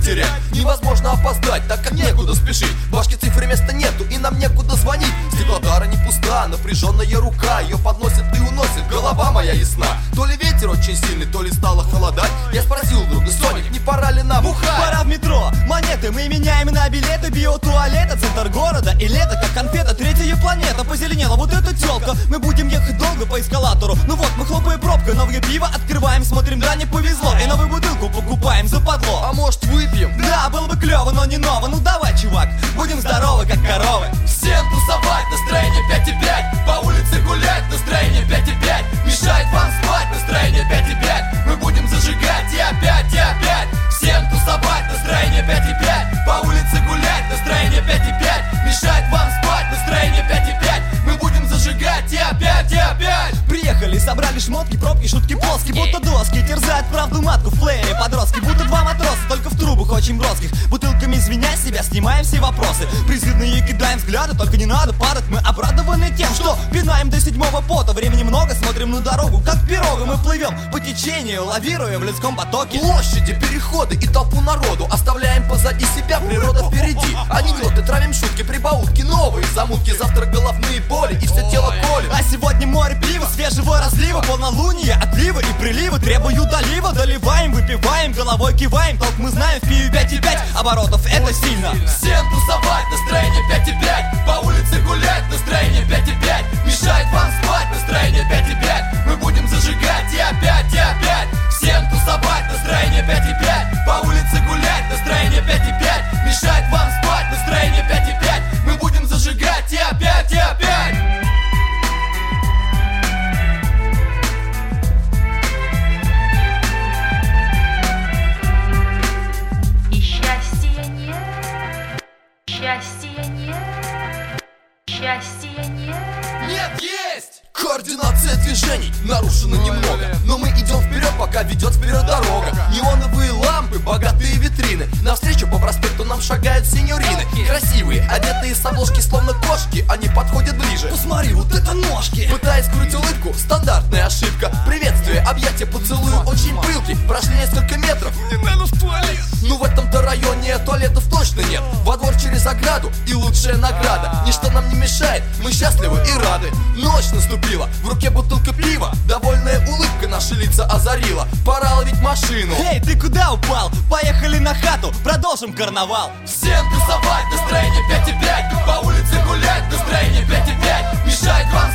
терять. Невозможно опоздать, так как некуда спешить. В башке цифры места нету и нам некуда звонить. Стеклотара не пуста, напряженная рука, ее подносит и уносит, голова моя ясна. То ли ветер очень сильный, то ли стало холодать. Я спросил друга: Соник, не пора ли нам бухать? Пора в метро, монеты мы меняем на билеты. Биотуалета, центр города и лето, как конфета, третья планета. Позеленела вот эта тёлка, мы будем ехать долго по эскалатору. Ну вот, мы хлопаем пробкой, новое пиво открываем, смотрим, да, не повезло, и новую бутылку покупаем западло. А может выпьем? Да, было бы клево, но не ново. Ну давай, чувак, будем здоровы, как коровы. Всем тусовать, настроение 5,5. По улице гулять, настроение 5,5. Мешает вам спать, настроение 5,5. Мы будем зажигать и опять, и опять. Всем тусовать, настроение 5,5. По улице гулять, настроение 5,5. Мешает вам спать, настроение 5,5. Мы будем зажигать и опять, и опять. Приехали, собрали шмотки, пробки, шутки плоские, будто доски. Терзают правду матку в плеере подростки, будто два матроса, только в трубах очень броских. Бутылками звеня себя, снимаем все вопросы. Призывные кидаем взгляды, только не надо падать. Мы обрадованы тем, что пинаем до седьмого пота. Времени много, смотрим на дорогу, как пирога. Мы плывем по течению, лавируя в людском потоке. Площади, переходы и толпу народу оставляем позади себя, природа впереди. Анекдоты, травим шутки, прибаутки, новые замутки. Завтра головные боли и все тело колет. А сегодня море пива, свежего разлива, полнолуние, отливы и приливы требуют долива. Доливаем, выпиваем, головой киваем. Толк мы знаем, в пиве 5,5 оборотов, это сильно. Всем тусовать, настроение 5,5. По улице гулять, настроение 5,5. Мешает вам спать, настроение 5,5. Мы будем зажигать и опять, и опять. Всем тусовать, настроение 5,5. По улице гулять, настроение 5,5. Мешает вам спать, настроение 5,5. Мы будем зажигать и опять, и опять. Счастья нет, счастья нет. Нет, есть! Координация движений нарушена немного, но мы идем вперед, пока ведет вперед дорога. Неоновые лампы, богатые витрины. Навстречу по проспекту нам шагают синьорины. Красивые, одетые с обложки словно кошки. Они подходят ближе. Посмотри, вот это ножки. Пытаясь скрыть улыбку, стандартная ошибка. Приветствие, объятия, поцелую очень пылки. Прошли несколько метров. Мне надо в туалет. Ну в этом-то районе туалетов точно нет. Во двор через ограду и лучшая награда. Ничто нам не мешает, мы счастливы и рады. Ночь наступила, в руке бутылка пива. Довольная улыбка наши лица озарила. Пора ловить машину. Эй, ты куда упал? Поехали на хату, продолжим карнавал. Всем тусовать, настроение 5,5. По улице гулять, настроение 5,5. Мешает вам